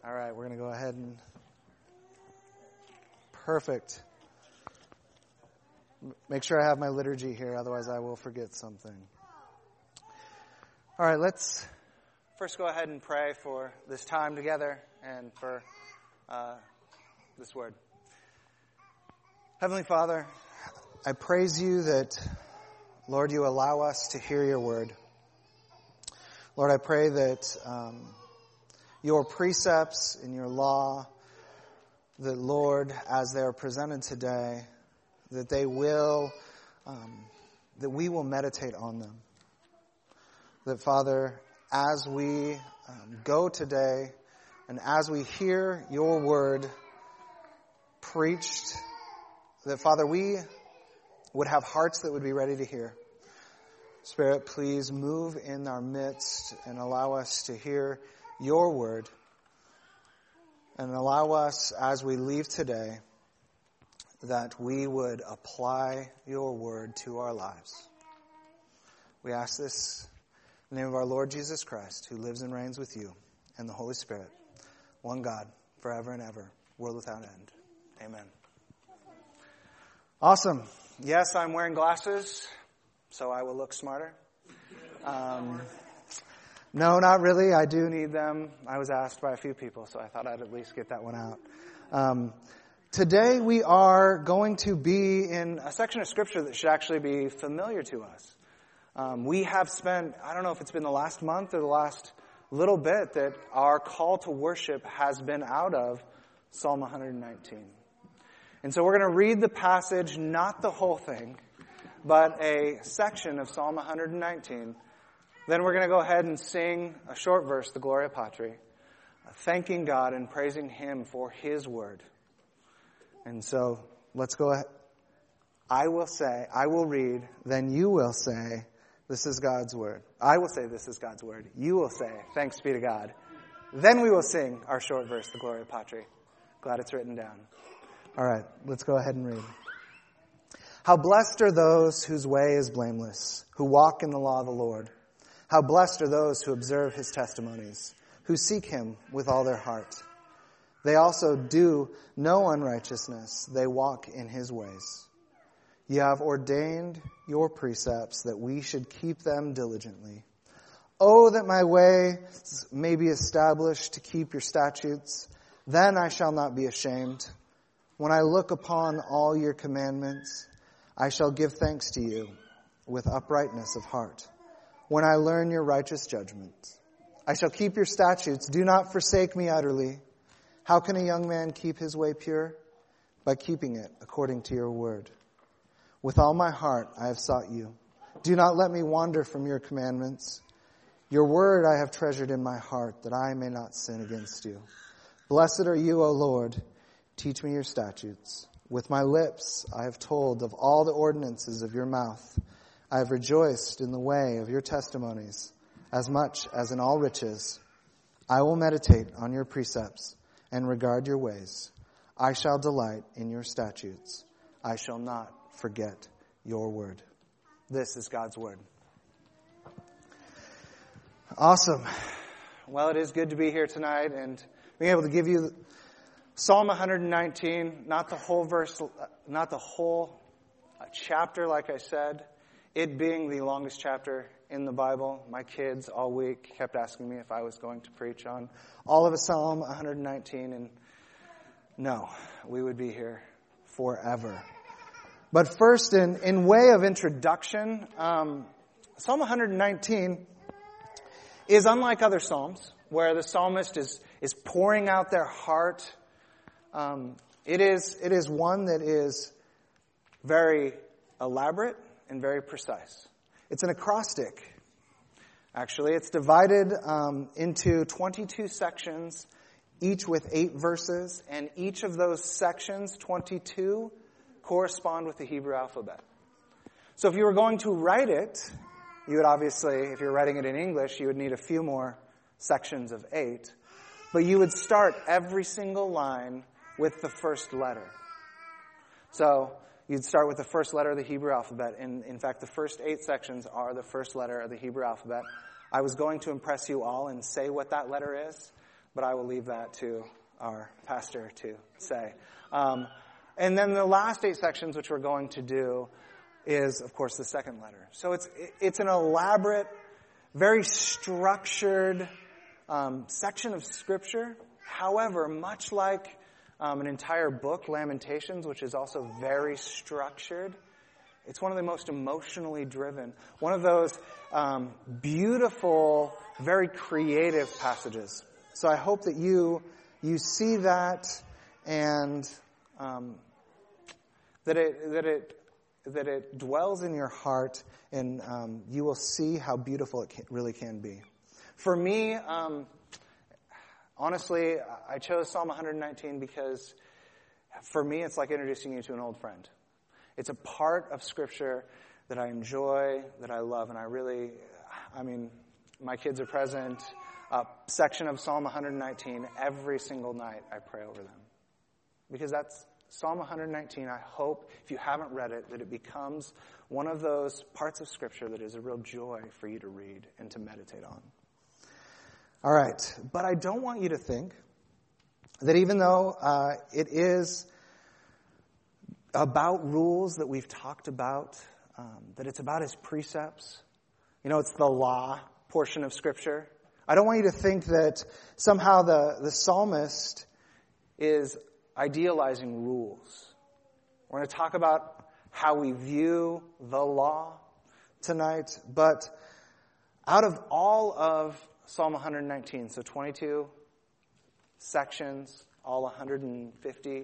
All right, we're going to go ahead and... Perfect. Make sure I have my liturgy here, otherwise I will forget something. All right, let's first go ahead and pray for this time together and for this word. Heavenly Father, I praise you that, Lord, you allow us to hear your word. Lord, I pray that your precepts and your law, that, Lord, as they are presented today, that they will, that we will meditate on them. That, Father, as we go today and as we hear your word preached, that, Father, we would have hearts that would be ready to hear. Spirit, please move in our midst and allow us to hear your word. And allow us, as we leave today, that we would apply your word to our lives. We ask this in the name of our Lord Jesus Christ, who lives and reigns with you and the Holy Spirit, one God, forever and ever, world without end. Amen. Awesome. Yes, I'm wearing glasses, so I will look smarter. No, not really. I do need them. I was asked by a few people, so I thought I'd at least get that one out. Today we are going to be in a section of Scripture that should actually be familiar to us. We have spent, I don't know if it's been the last month or the last little bit, that our call to worship has been out of Psalm 119. And so we're going to read the passage, not the whole thing, but a section of Psalm 119. Then we're going to go ahead and sing a short verse, the Gloria Patri, thanking God and praising Him for His word. And so let's go ahead. I will read, then you will say, this is God's word. I will say, this is God's word. You will say, thanks be to God. Then we will sing our short verse, the Gloria Patri. Glad it's written down. All right, let's go ahead and read. How blessed are those whose way is blameless, who walk in the law of the Lord. How blessed are those who observe His testimonies, who seek Him with all their heart. They also do no unrighteousness. They walk in His ways. You have ordained your precepts that we should keep them diligently. Oh, that my way may be established to keep your statutes. Then I shall not be ashamed. When I look upon all your commandments, I shall give thanks to you with uprightness of heart. When I learn your righteous judgments, I shall keep your statutes. Do not forsake me utterly. How can a young man keep his way pure? By keeping it according to your word. With all my heart I have sought you. Do not let me wander from your commandments. Your word I have treasured in my heart, that I may not sin against you. Blessed are you, O Lord. Teach me your statutes. With my lips I have told of all the ordinances of your mouth. I have rejoiced in the way of your testimonies, as much as in all riches. I will meditate on your precepts and regard your ways. I shall delight in your statutes. I shall not forget your word. This is God's word. Awesome. Well, it is good to be here tonight and being able to give you Psalm 119, not the whole verse, not the whole chapter, like I said. It being the longest chapter in the Bible. My kids all week kept asking me if I was going to preach on all of a Psalm 119, and no, we would be here forever. But first, in way of introduction, Psalm 119 is unlike other Psalms, where the psalmist is pouring out their heart. It is one that is very elaborate and very precise. It's an acrostic, actually. It's divided into 22 sections, each with 8 verses, and each of those sections, 22, correspond with the Hebrew alphabet. So if you were going to write it, you would obviously, if you're writing it in English, you would need a few more sections of 8. But you would start every single line with the first letter. So you'd start with the first letter of the Hebrew alphabet. And in fact, the first 8 sections are the first letter of the Hebrew alphabet. I was going to impress you all and say what that letter is, but I will leave that to our pastor to say. And then the last 8 sections, which we're going to do, is, of course, the second letter. So it's an elaborate, very structured section of Scripture. However, much like an entire book, Lamentations, which is also very structured, it's one of the most emotionally driven. One of those beautiful, very creative passages. So I hope that you see that and that it dwells in your heart, and you will see how beautiful it really can be. For me, honestly, I chose Psalm 119 because for me it's like introducing you to an old friend. It's a part of Scripture that I enjoy, that I love, and my kids are present. A section of Psalm 119 every single night I pray over them. Because that's Psalm 119. I hope, if you haven't read it, that it becomes one of those parts of Scripture that is a real joy for you to read and to meditate on. All right, but I don't want you to think that even though it is about rules that we've talked about, that it's about His precepts, it's the law portion of Scripture. I don't want you to think that somehow the psalmist is idealizing rules. We're going to talk about how we view the law tonight, but out of all of Psalm 119, so 22 sections, all 150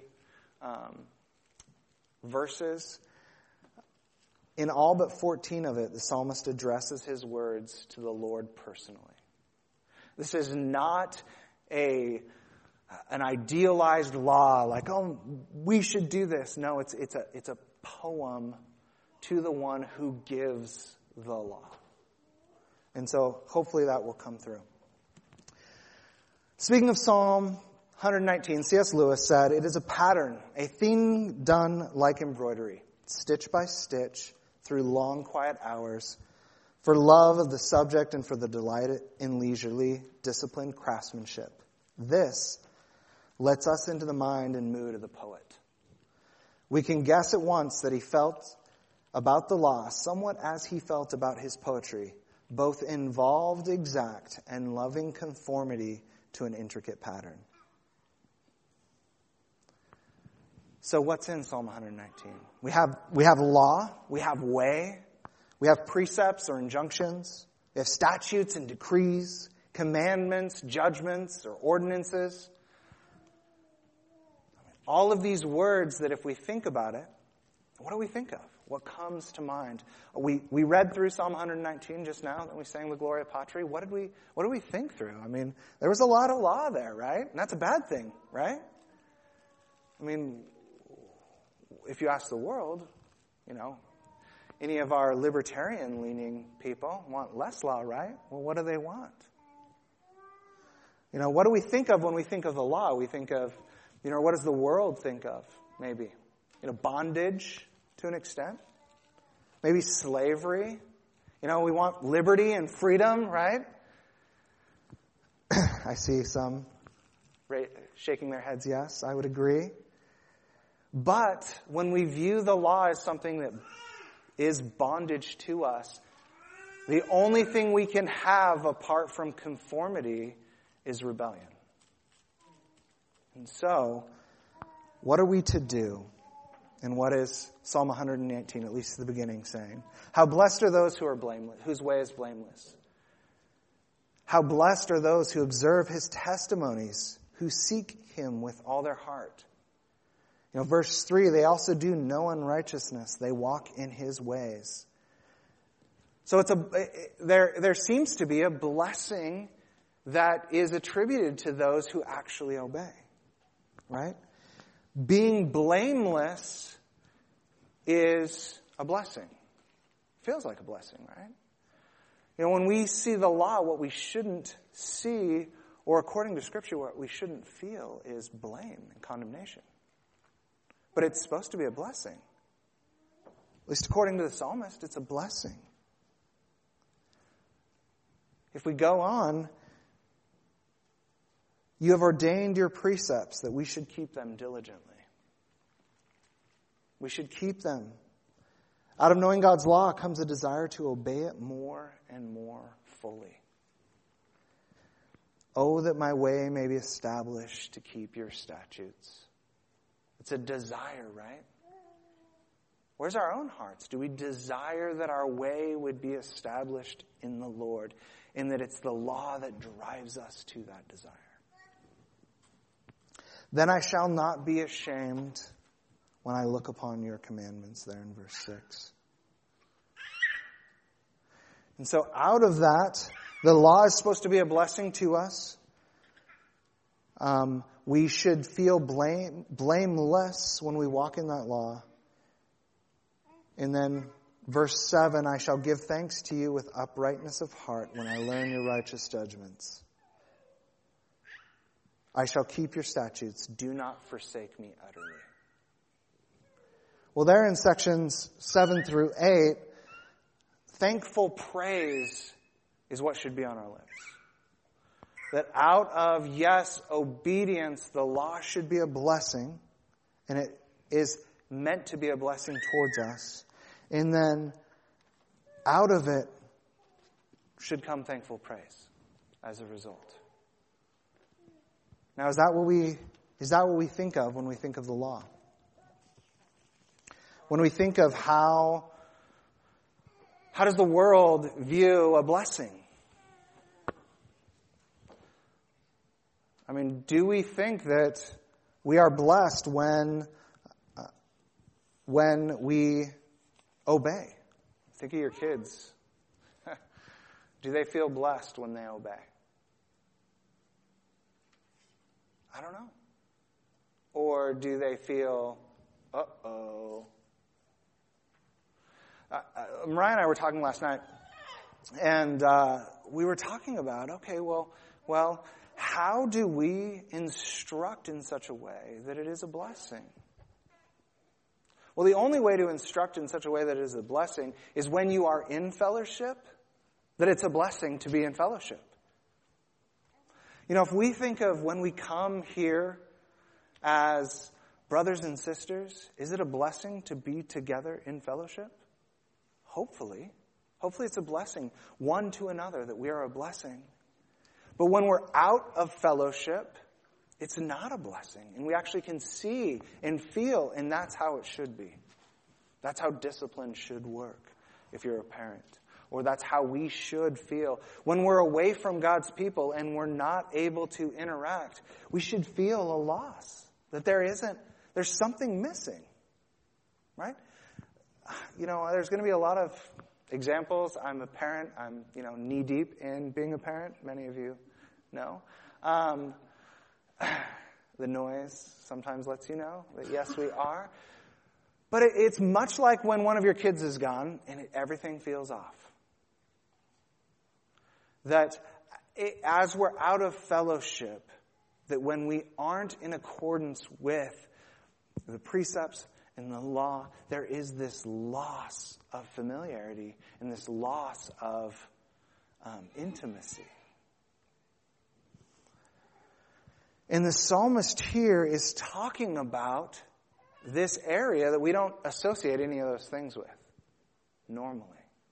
verses, in all but 14 of it, the psalmist addresses his words to the Lord personally. This is not an idealized law, like, we should do this. No, it's a poem to the one who gives the law. And so hopefully that will come through. Speaking of Psalm 119, C.S. Lewis said, "It is a pattern, a thing done like embroidery, stitch by stitch, through long quiet hours, for love of the subject and for the delight in leisurely, disciplined craftsmanship. This lets us into the mind and mood of the poet. We can guess at once that he felt about the law somewhat as he felt about his poetry, both involved exact and loving conformity to an intricate pattern." So what's in Psalm 119? We have law, we have way, we have precepts or injunctions, we have statutes and decrees, commandments, judgments, or ordinances. All of these words that if we think about it, what do we think of? What comes to mind? We read through Psalm 119 just now, then we sang the Gloria Patri. What did we think through? There was a lot of law there, right? And that's a bad thing, right? If you ask the world, any of our libertarian-leaning people want less law, right? Well, what do they want? What do we think of when we think of the law? We think of, what does the world think of, maybe? Bondage to an extent. Maybe slavery. We want liberty and freedom, right? I see some shaking their heads, yes, I would agree. But when we view the law as something that is bondage to us, the only thing we can have apart from conformity is rebellion. And so, what are we to do? And what is Psalm 118, at least at the beginning, saying? How blessed are those who are blameless, whose way is blameless. How blessed are those who observe His testimonies, who seek Him with all their heart. Verse 3, they also do no unrighteousness. They walk in His ways. So there seems to be a blessing that is attributed to those who actually obey. Right? Being blameless is a blessing. Feels like a blessing, right? When we see the law, what we shouldn't see, or according to Scripture, what we shouldn't feel is blame and condemnation. But it's supposed to be a blessing. At least according to the psalmist, it's a blessing. If we go on, You have ordained your precepts that we should keep them diligently. We should keep them. Out of knowing God's law comes a desire to obey it more and more fully. Oh, that my way may be established to keep your statutes. It's a desire, right? Where's our own hearts? Do we desire that our way would be established in the Lord, and that it's the law that drives us to that desire? Then I shall not be ashamed when I look upon your commandments, there in verse 6. And so out of that, the law is supposed to be a blessing to us. We should feel blameless when we walk in that law. And then verse 7, I shall give thanks to you with uprightness of heart when I learn your righteous judgments. I shall keep your statutes. Do not forsake me utterly. Well, there in sections 7 through 8, thankful praise is what should be on our lips. That out of, yes, obedience, the law should be a blessing, and it is meant to be a blessing towards us. And then out of it should come thankful praise as a result. Now, is that what we think of when we think of the law? When we think of how does the world view a blessing? I mean, do we think that we are blessed when we obey? Think of your kids. Do they feel blessed when they obey? I don't know. Or do they feel, uh-oh? Mariah and I were talking last night, and we were talking about, okay, well, how do we instruct in such a way that it is a blessing? Well, the only way to instruct in such a way that it is a blessing is when you are in fellowship, that it's a blessing to be in fellowship. You know, if we think of when we come here as brothers and sisters, is it a blessing to be together in fellowship? Hopefully. Hopefully it's a blessing, one to another, that we are a blessing. But when we're out of fellowship, it's not a blessing. And we actually can see and feel, and that's how it should be. That's how discipline should work if you're a parent. Or that's how we should feel. When we're away from God's people and we're not able to interact, we should feel a loss. That there's something missing. Right? You know, there's going to be a lot of examples. I'm a parent. I'm, knee deep in being a parent. Many of you know. The noise sometimes lets you know that yes, we are. But it's much like when one of your kids is gone and everything feels off. That as we're out of fellowship, that when we aren't in accordance with the precepts and the law, there is this loss of familiarity and this loss of intimacy. And the psalmist here is talking about this area that we don't associate any of those things with normally.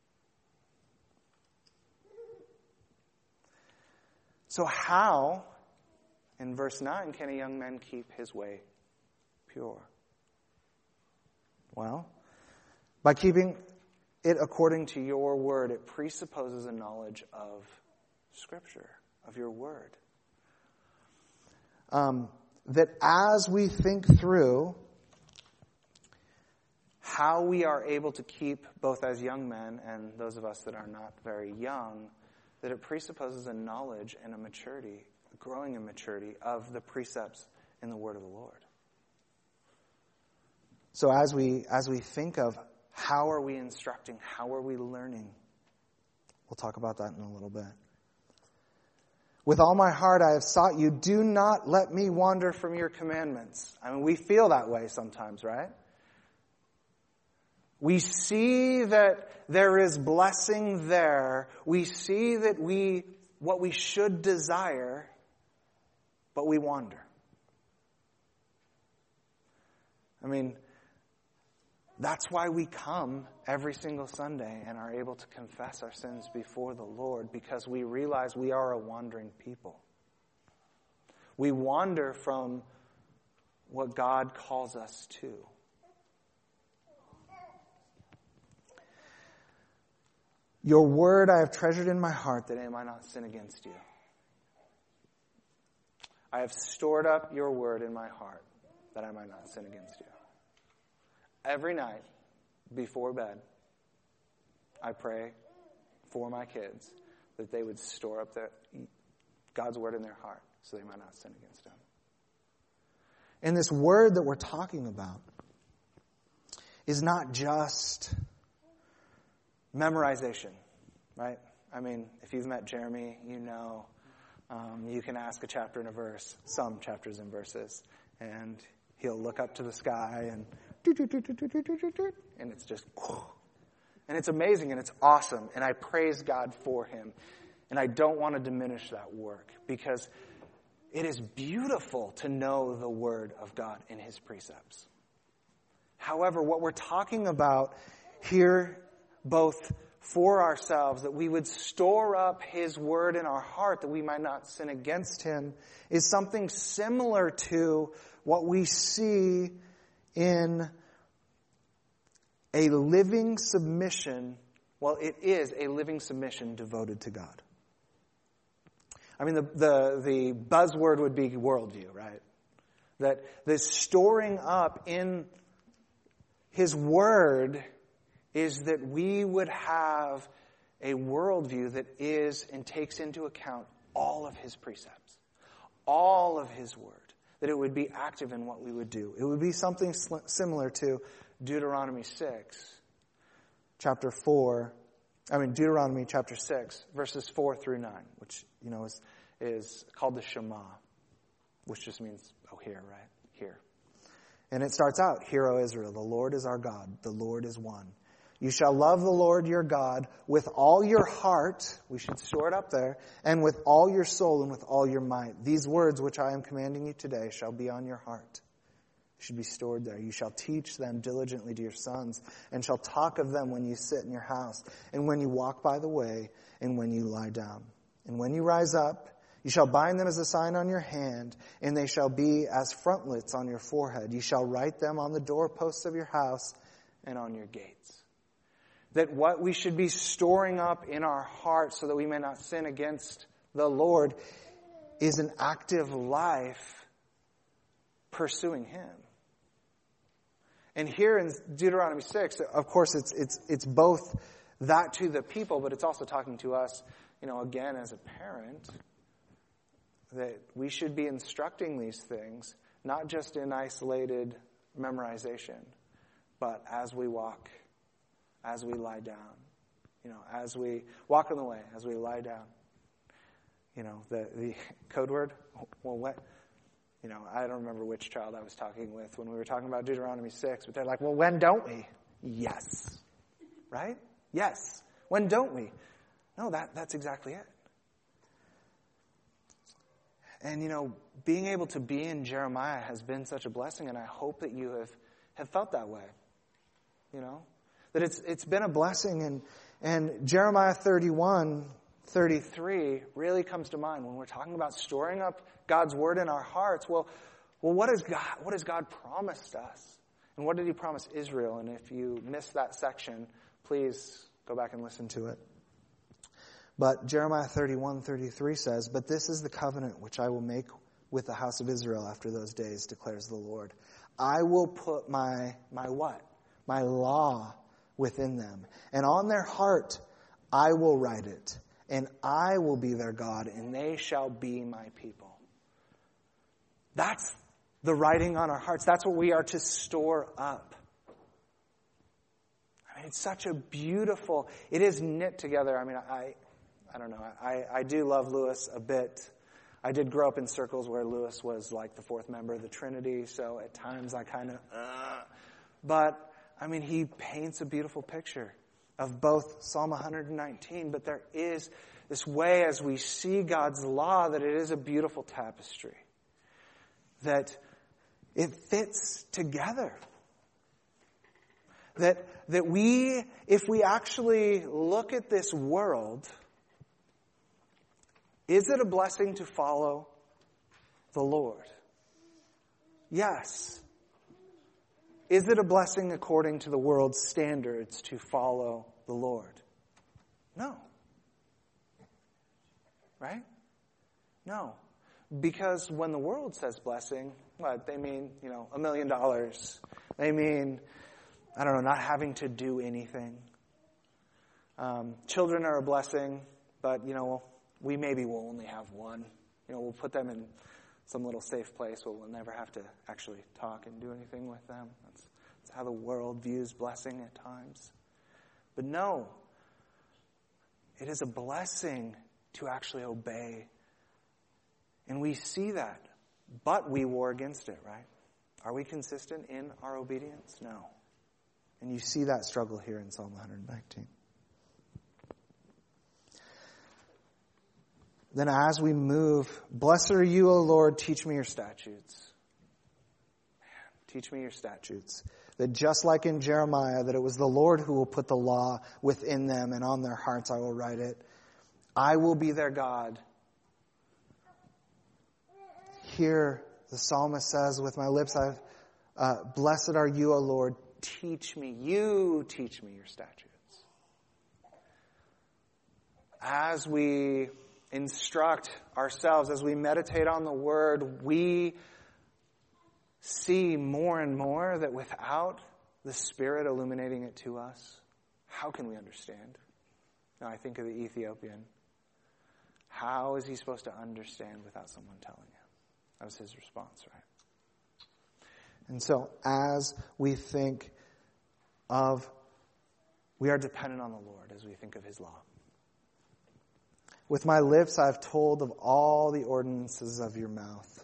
So how, in verse 9, can a young man keep his way pure? Well, by keeping it according to your word, it presupposes a knowledge of Scripture, of your word. That as we think through how we are able to keep, both as young men and those of us that are not very young, that it presupposes a knowledge and a maturity, a growing in maturity of the precepts in the word of the Lord. So as we think of how are we instructing, how are we learning, we'll talk about that in a little bit. With all my heart I have sought you. Do not let me wander from your commandments. I mean, we feel that way sometimes, right? We see that there is blessing there. We see that what we should desire, but we wander. I mean, that's why we come every single Sunday and are able to confess our sins before the Lord, because we realize we are a wandering people. We wander from what God calls us to. Your word I have treasured in my heart that I might not sin against you. I have stored up your word in my heart that I might not sin against you. Every night before bed, I pray for my kids that they would store up God's word in their heart so they might not sin against him. And this word that we're talking about is not just memorization, right? I mean, if you've met Jeremy, you know you can ask a chapter and a verse, some chapters and verses, and he'll look up to the sky and it's just, and it's amazing and it's awesome, and I praise God for him. And I don't want to diminish that work, because it is beautiful to know the word of God in his precepts. However, what we're talking about here, both for ourselves, that we would store up his word in our heart that we might not sin against him, is something similar to what we see in a living submission. Well, it is a living submission devoted to God. I mean, the buzzword would be worldview, right? That the storing up in his word is that we would have a worldview that is and takes into account all of his precepts, all of his word, that it would be active in what we would do. It would be something similar to Deuteronomy Deuteronomy chapter 6, verses 4 through 9, which, is called the Shema, which just means, hear, right? Hear. And it starts out, "Hear, O Israel, the Lord is our God, the Lord is one. You shall love the Lord your God with all your heart," we should store it up there, "and with all your soul and with all your might. These words which I am commanding you today shall be on your heart." They should be stored there. "You shall teach them diligently to your sons, and shall talk of them when you sit in your house, and when you walk by the way, and when you lie down. And when you rise up, you shall bind them as a sign on your hand, and they shall be as frontlets on your forehead. You shall write them on the doorposts of your house and on your gates." That what we should be storing up in our hearts so that we may not sin against the Lord is an active life pursuing him. And here in Deuteronomy 6, of course, it's both that to the people, but it's also talking to us, again, as a parent, that we should be instructing these things, not just in isolated memorization, but as we walk, as we lie down, as we walk on the way, as we lie down. The code word, I don't remember which child I was talking with when we were talking about Deuteronomy 6, but they're like, "Well, when don't we?" Yes. Right? Yes. When don't we? No, that's exactly it. And, being able to be in Jeremiah has been such a blessing, and I hope that you have felt that way. That it's been a blessing, and Jeremiah 31:33 really comes to mind when we're talking about storing up God's word in our hearts. Well, what has God promised us? And what did he promise Israel? And if you missed that section, please go back and listen to it. But Jeremiah 31:33 says, "But this is the covenant which I will make with the house of Israel after those days, declares the Lord. I will put my what? My law within them. And on their heart I will write it. And I will be their God, and they shall be my people." That's the writing on our hearts. That's what we are to store up. It's such a beautiful, it is knit together. I don't know. I do love Lewis a bit. I did grow up in circles where Lewis was like the fourth member of the Trinity, so at times I kind of, but he paints a beautiful picture of both Psalm 119, but there is this way as we see God's law that it is a beautiful tapestry. that it fits together. That we, if we actually look at this world, is it a blessing to follow the Lord? Yes. Is it a blessing according to the world's standards to follow the Lord? No. Right? No. Because when the world says blessing, what? They mean, $1 million. They mean, I don't know, not having to do anything. Children are a blessing, but, we maybe will only have one. We'll put them in some little safe place where we'll never have to actually talk and do anything with them. That's how the world views blessing at times. But no, it is a blessing to actually obey. And we see that, but we war against it, right? Are we consistent in our obedience? No. And you see that struggle here in Psalm 119. Then as we move, blessed are you, O Lord, teach me your statutes. Man, teach me your statutes. That just like in Jeremiah, that it was the Lord who will put the law within them, and on their hearts I will write it. I will be their God. Here, the psalmist says, with my lips blessed are you, O Lord, teach me. You teach me your statutes. As we instruct ourselves, as we meditate on the Word, we see more and more that without the Spirit illuminating it to us, how can we understand? Now I think of the Ethiopian. How is he supposed to understand without someone telling him? That was his response, right? And so as we think of, we are dependent on the Lord as we think of His law. With my lips I have told of all the ordinances of your mouth.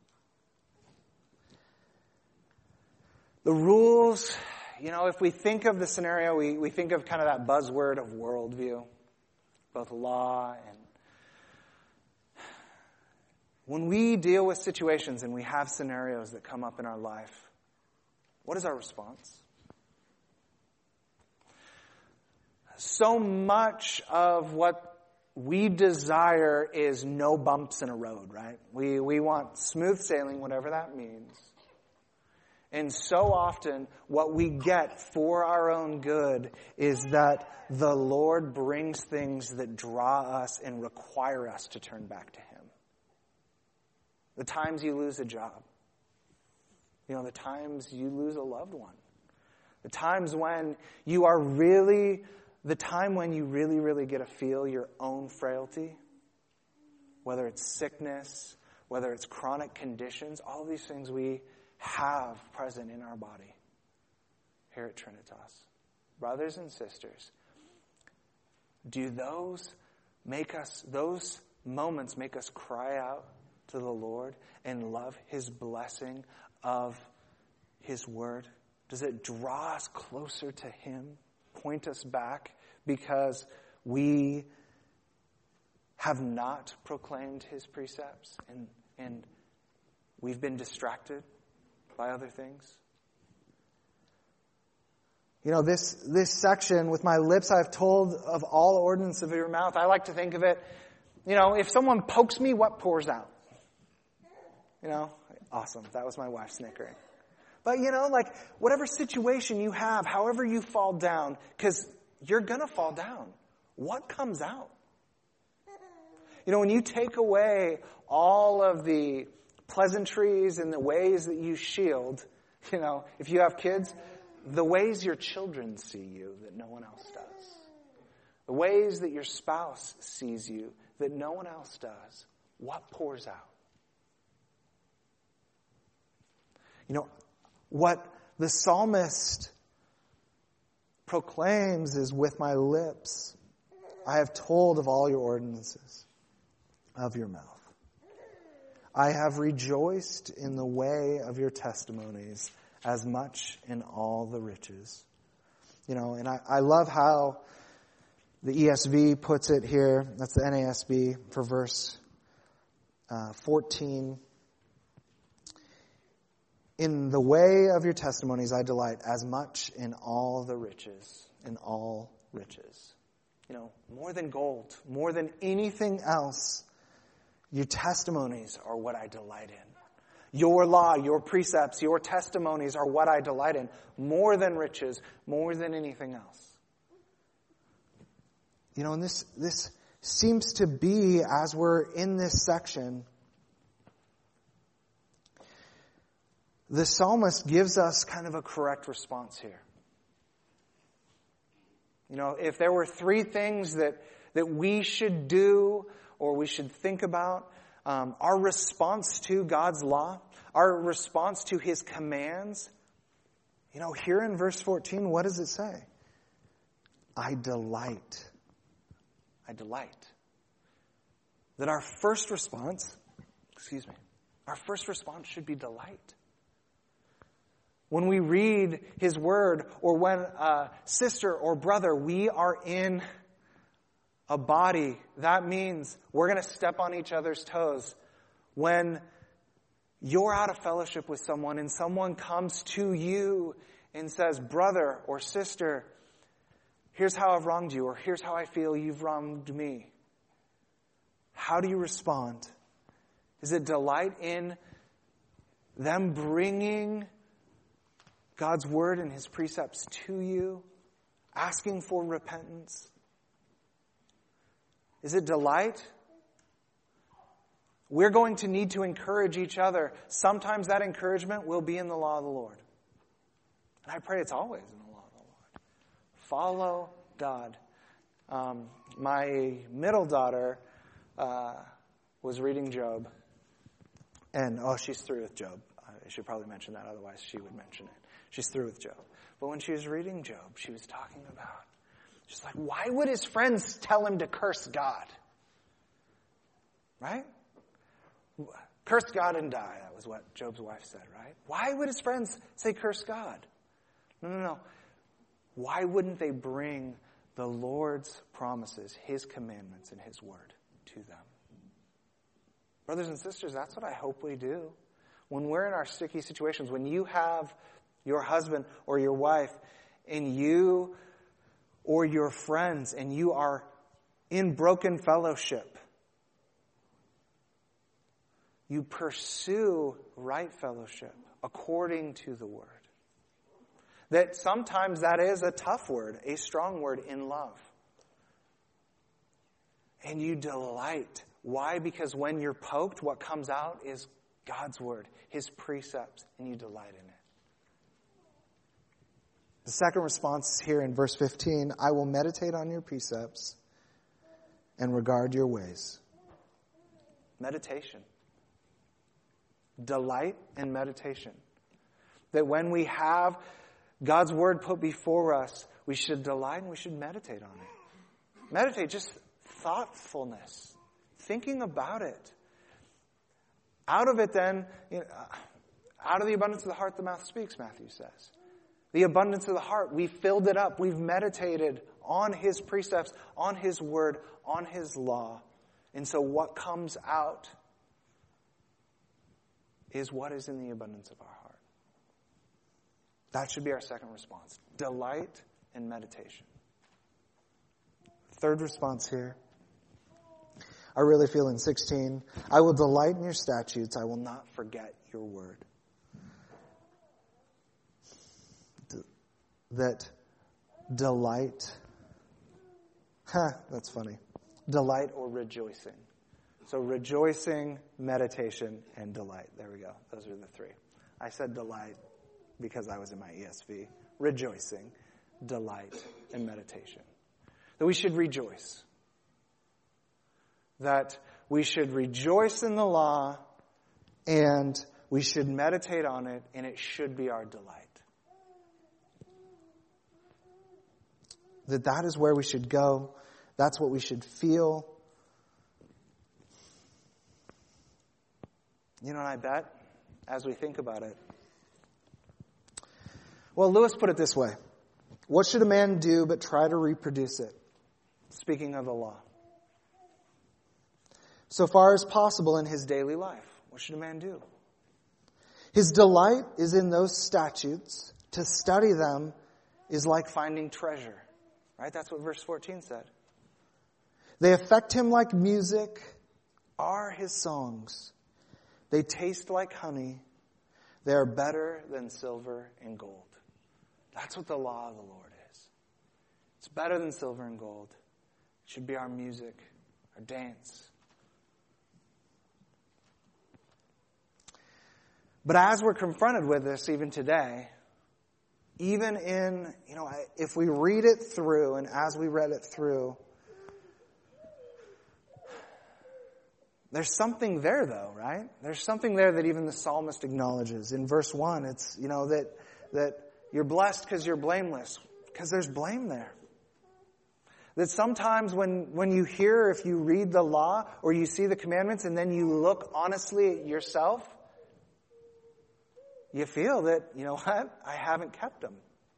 The rules, if we think of the scenario, we think of kind of that buzzword of worldview, both law and... When we deal with situations and we have scenarios that come up in our life, what is our response? So much of what we desire is no bumps in a road, right? We want smooth sailing, whatever that means. And so often, what we get for our own good is that the Lord brings things that draw us and require us to turn back to Him. The times you lose a job. The times you lose a loved one. The times when you are really... The time when you really, really get to feel your own frailty, whether it's sickness, whether it's chronic conditions, all of these things we have present in our body here at Trinitas. Brothers and sisters, do those moments make us cry out to the Lord and love His blessing of His Word? Does it draw us closer to Him? Point us back because we have not proclaimed His precepts and we've been distracted by other things? This section, with my lips I have told of all ordinance of your mouth, I like to think of it, if someone pokes me, what pours out? Awesome. That was my wife snickering. But, whatever situation you have, however you fall down, because you're going to fall down, what comes out? When you take away all of the pleasantries and the ways that you shield, if you have kids, the ways your children see you that no one else does. The ways that your spouse sees you that no one else does. What pours out? What the psalmist proclaims is, with my lips, I have told of all your ordinances of your mouth. I have rejoiced in the way of your testimonies as much in all the riches. And I love how the ESV puts it here. That's the NASB for verse 14. In the way of your testimonies I delight as much in all the riches, in all riches. More than gold, more than anything else, your testimonies are what I delight in. Your law, your precepts, your testimonies are what I delight in, more than riches, more than anything else. And this seems to be, as we're in this section, the psalmist gives us kind of a correct response here. If there were three things that we should do or we should think about, our response to God's law, our response to His commands, here in verse 14, what does it say? I delight. I delight. That our first response should be delight. When we read His Word, or when a sister or brother, we are in a body. That means we're going to step on each other's toes. When you're out of fellowship with someone and someone comes to you and says, brother or sister, here's how I've wronged you, or here's how I feel you've wronged me. How do you respond? Is it delight in them bringing God's word and His precepts to you, asking for repentance? Is it delight? We're going to need to encourage each other. Sometimes that encouragement will be in the law of the Lord. And I pray it's always in the law of the Lord. Follow God. My middle daughter was reading Job. And, she's through with Job. I should probably mention that, otherwise she would mention it. She's through with Job. But when she was reading Job, she was talking about, she's like, why would his friends tell him to curse God? Right? Curse God and die. That was what Job's wife said, right? Why would his friends say curse God? No. Why wouldn't they bring the Lord's promises, His commandments, and His word to them? Brothers and sisters, that's what I hope we do. When we're in our sticky situations, when you have your husband or your wife and you or your friends and you are in broken fellowship, you pursue right fellowship according to the word. That sometimes that is a tough word, a strong word in love. And you delight. Why? Because when you're poked, what comes out is God's word, His precepts, and you delight in it. The second response here in verse 15, I will meditate on your precepts and regard your ways. Meditation. Delight in meditation. That when we have God's word put before us, we should delight and we should meditate on it. Meditate, just thoughtfulness. Thinking about it. Out of it then, out of the abundance of the heart the mouth speaks, Matthew says. The abundance of the heart, we filled it up. We've meditated on His precepts, on His word, on His law. And so what comes out is what is in the abundance of our heart. That should be our second response. Delight and meditation. Third response here. I really feel in 16, I will delight in your statutes. I will not forget your word. That delight, that's funny. Delight or rejoicing. So rejoicing, meditation, and delight. There we go. Those are the three. I said delight because I was in my ESV. Rejoicing, delight, and meditation. That we should rejoice. That we should rejoice in the law and we should meditate on it, and it should be our delight. That is where we should go. That's what we should feel. And I bet, as we think about it, well, Lewis put it this way. What should a man do but try to reproduce it? Speaking of the law. So far as possible in his daily life, what should a man do? His delight is in those statutes. To study them is like finding treasure. Right? That's what verse 14 said. They affect him like music, are his songs. They taste like honey. They are better than silver and gold. That's what the law of the Lord is. It's better than silver and gold. It should be our music, our dance. But as we're confronted with this even today, even in, if we read it through, and as we read it through, there's something there though, right? There's something there that even the psalmist acknowledges. In verse 1, it's, that you're blessed because you're blameless, because there's blame there. That sometimes when you hear, if you read the law or you see the commandments and then you look honestly at yourself, you feel that, you know what, I haven't kept them.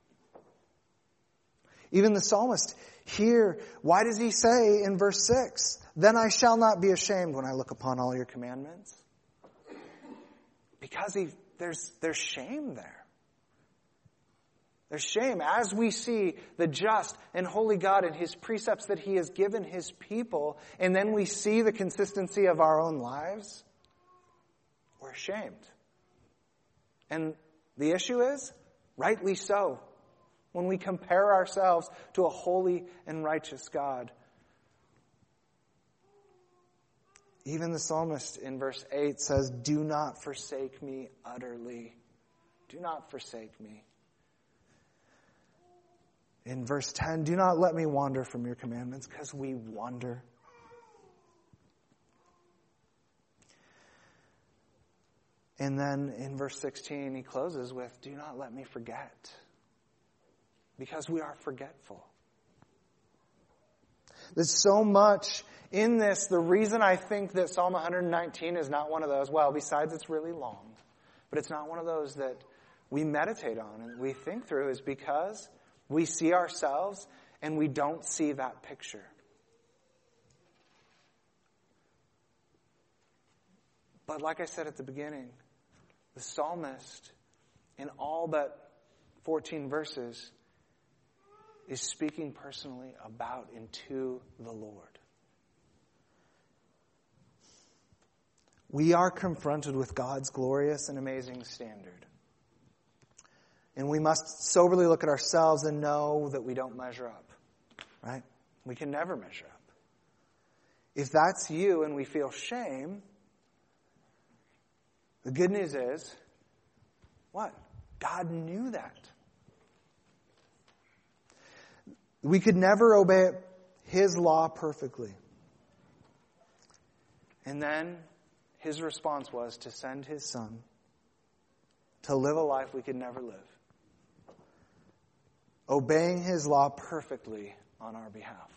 Even the psalmist here, why does he say in verse 6, then I shall not be ashamed when I look upon all your commandments? Because there's shame there. There's shame as we see the just and holy God and His precepts that He has given His people, and then we see the consistency of our own lives, we're ashamed. And the issue is, rightly so, when we compare ourselves to a holy and righteous God. Even the psalmist in verse 8 says, do not forsake me utterly. Do not forsake me. In verse 10, do not let me wander from your commandments, because we wander. And then in verse 16, he closes with, do not let me forget, because we are forgetful. There's so much in this. The reason I think that Psalm 119 is not one of those, well, besides it's really long, but it's not one of those that we meditate on and we think through, is because we see ourselves and we don't see that picture. But like I said at the beginning, the psalmist, in all but 14 verses, is speaking personally about and to the Lord. We are confronted with God's glorious and amazing standard. And we must soberly look at ourselves and know that we don't measure up. Right? We can never measure up. If that's you and we feel shame, the good news is, what? God knew that. We could never obey His law perfectly. And then His response was to send His Son to live a life we could never live, obeying His law perfectly on our behalf.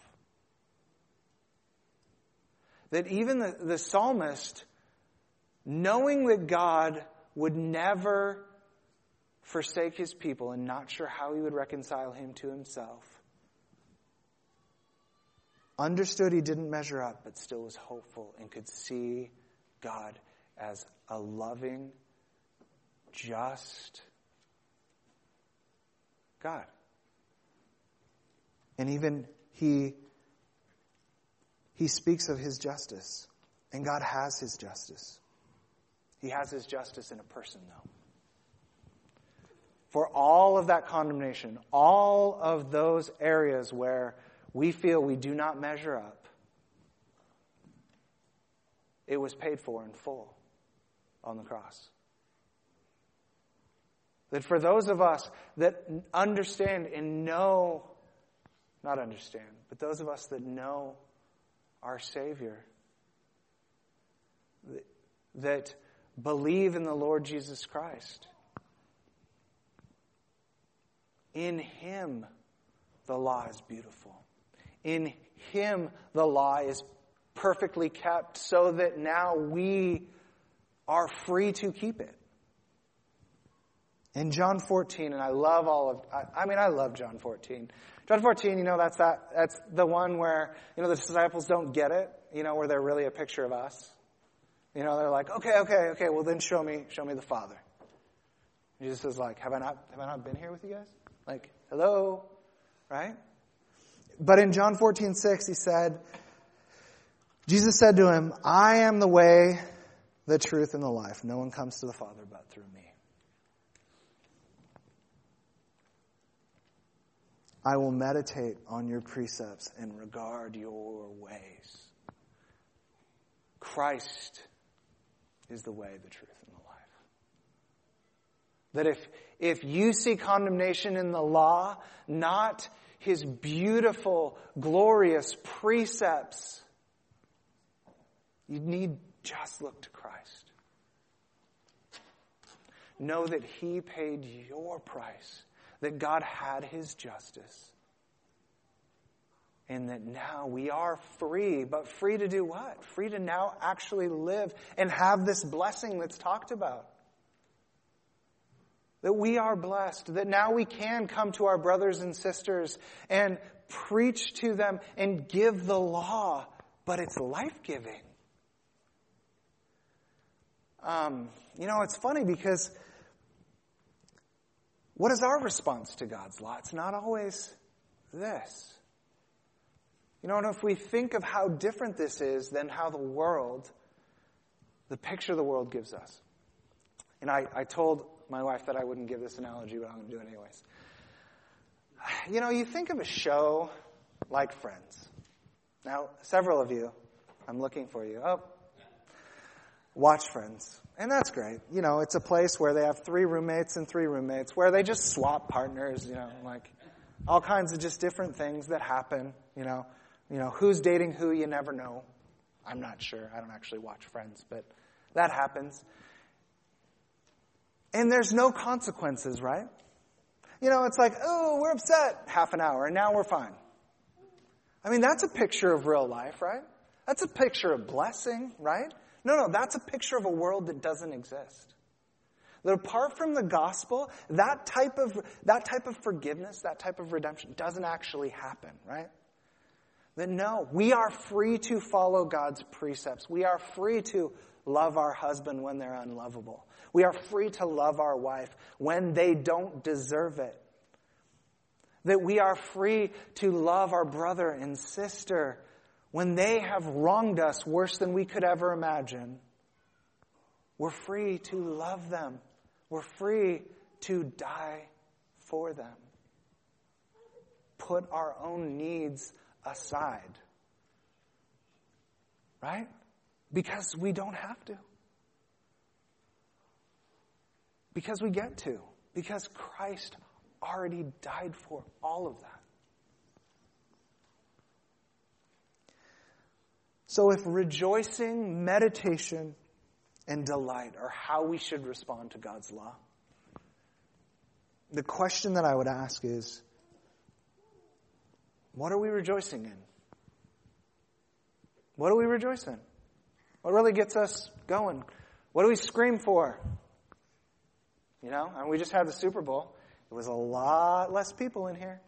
That even the psalmist, knowing that God would never forsake His people and not sure how He would reconcile him to Himself, understood he didn't measure up, but still was hopeful and could see God as a loving, just God. And even he speaks of His justice. And God has His justice. He has His justice in a person, though. For all of that condemnation, all of those areas where we feel we do not measure up, it was paid for in full on the cross. That for those of us that understand and know, not understand, but those of us that know our Savior, that believe in the Lord Jesus Christ, in Him the law is beautiful. In Him the law is perfectly kept, so that now we are free to keep it. In John 14, and I love I love John 14. John 14, that's the one where, the disciples don't get it, where they're really a picture of us. They're like, okay, well then show me the Father. Jesus is like, have I not been here with you guys? Like, hello, right? But in John 14:6, Jesus said to him, I am the way, the truth, and the life. No one comes to the Father but through me. I will meditate on your precepts and regard your ways. Christ is the way, the truth, and the life. That if you see condemnation in the law, not his beautiful, glorious precepts, you need just look to Christ. Know that he paid your price, that God had his justice, and that now we are free, but free to do what? Free to now actually live and have this blessing that's talked about. That we are blessed, that now we can come to our brothers and sisters and preach to them and give the law, but it's life-giving. It's funny because what is our response to God's law? It's not always this. And if we think of how different this is than how the picture the world gives us. And I told my wife that I wouldn't give this analogy, but I'm going to do it anyways. You think of a show like Friends. Now, several of you, I'm looking for you. Watch Friends. And that's great. It's a place where they have 3 roommates and 3 roommates, where they just swap partners, like all kinds of just different things that happen, who's dating who, you never know. I'm not sure. I don't actually watch Friends, but that happens. And there's no consequences, right? It's like, oh, we're upset half an hour, and now we're fine. I mean, that's a picture of real life, right? That's a picture of blessing, right? No, that's a picture of a world that doesn't exist. That apart from the gospel, that type of forgiveness, that type of redemption doesn't actually happen, right? That no, we are free to follow God's precepts. We are free to love our husband when they're unlovable. We are free to love our wife when they don't deserve it. That we are free to love our brother and sister when they have wronged us worse than we could ever imagine. We're free to love them. We're free to die for them. Put our own needs aside. Right? Because we don't have to. Because we get to. Because Christ already died for all of that. So if rejoicing, meditation, and delight are how we should respond to God's law, the question that I would ask is, what are we rejoicing in? What do we rejoice in? What really gets us going? What do we scream for? And we just had the Super Bowl. It was a lot less people in here.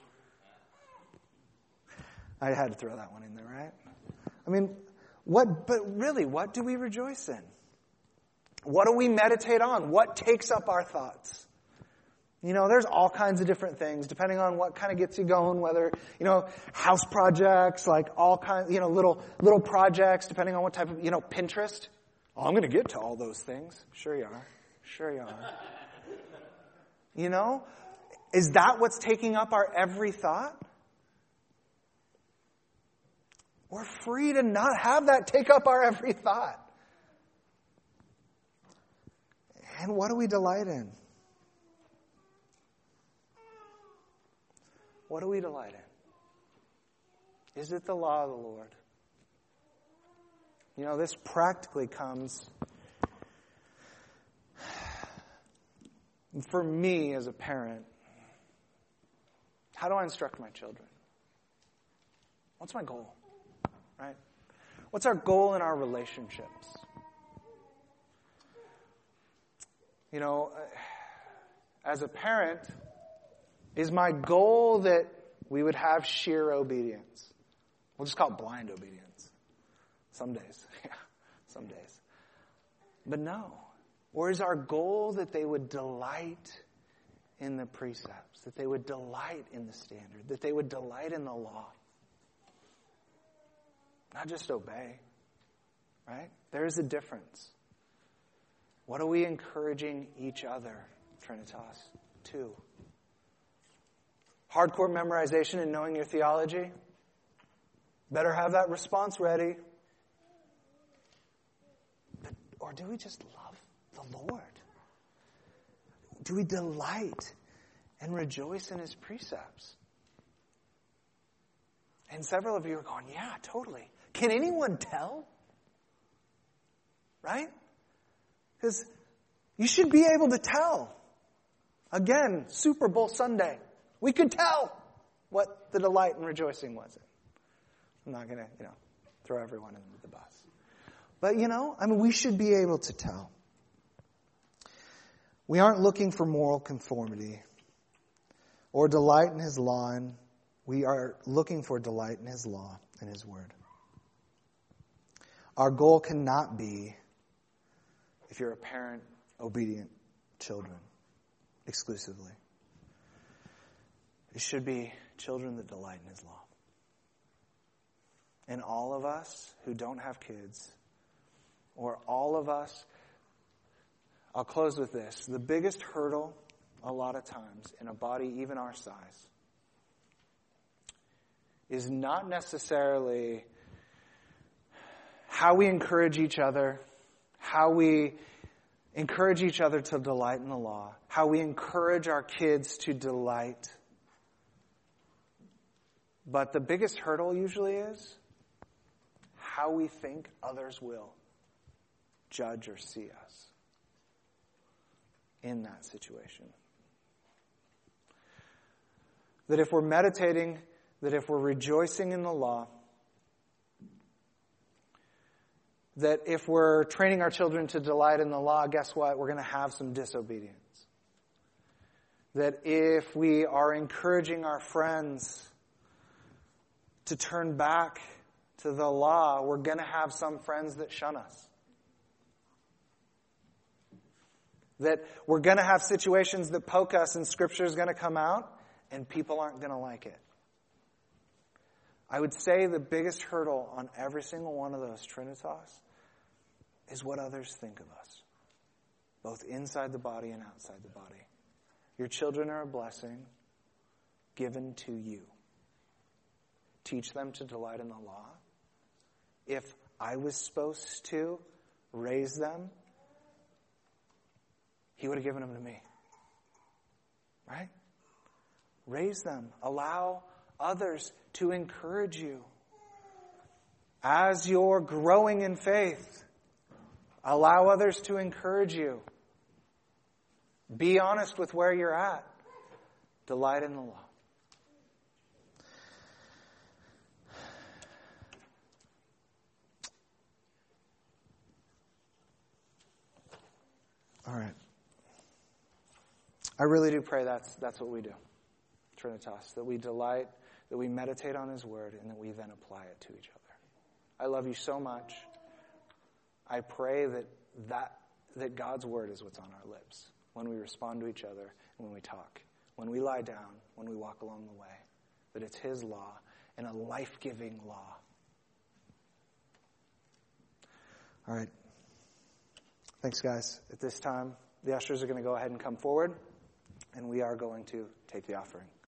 I had to throw that one in there, right? I mean, what do we rejoice in? What do we meditate on? What takes up our thoughts? There's all kinds of different things, depending on what kind of gets you going, whether, house projects, like all kinds, little projects, depending on what type of, Pinterest. Oh, I'm going to get to all those things. Sure you are. Is that what's taking up our every thought? We're free to not have that take up our every thought. And what do we delight in? What do we delight in? Is it the law of the Lord? This practically comes for me as a parent. How do I instruct my children? What's my goal? Right? What's our goal in our relationships? As a parent, is my goal that we would have sheer obedience? We'll just call it blind obedience. Some days. Yeah, some days. But no. Or is our goal that they would delight in the precepts, that they would delight in the standard, that they would delight in the law? Not just obey, right? There is a difference. What are we encouraging each other, Trinitas, to? Hardcore memorization and knowing your theology? Better have that response ready. Or do we just love the Lord? Do we delight and rejoice in His precepts? And several of you are going, yeah, totally. Can anyone tell? Right? Because you should be able to tell. Again, Super Bowl Sunday. We could tell what the delight and rejoicing was in. I'm not going to, throw everyone into the bus. But, we should be able to tell. We aren't looking for moral conformity or delight in His law. We are looking for delight in His law and His word. Our goal cannot be, if you're a parent, obedient children exclusively. It should be children that delight in His law. And all of us who don't have kids, or all of us, I'll close with this. The biggest hurdle, a lot of times, in a body even our size, is not necessarily how we encourage each other, how we encourage each other to delight in the law, how we encourage our kids to delight. But the biggest hurdle usually is how we think others will judge or see us in that situation. That if we're meditating, that if we're rejoicing in the law, that if we're training our children to delight in the law, guess what? We're going to have some disobedience. That if we are encouraging our friends to turn back to the law, we're going to have some friends that shun us. That we're going to have situations that poke us and Scripture is going to come out and people aren't going to like it. I would say the biggest hurdle on every single one of those, Trinitas, is what others think of us, both inside the body and outside the body. Your children are a blessing given to you. Teach them to delight in the law. If I was supposed to raise them, He would have given them to me. Right? Raise them. Allow others to encourage you. As you're growing in faith, allow others to encourage you. Be honest with where you're at. Delight in the law. All right. I really do pray that's what we do, Trinitas, that we delight, that we meditate on His word, and that we then apply it to each other. I love you so much. I pray that God's word is what's on our lips when we respond to each other and when we talk, when we lie down, when we walk along the way, that it's His law and a life-giving law. All right. Thanks, guys. At this time, the ushers are going to go ahead and come forward, and we are going to take the offering.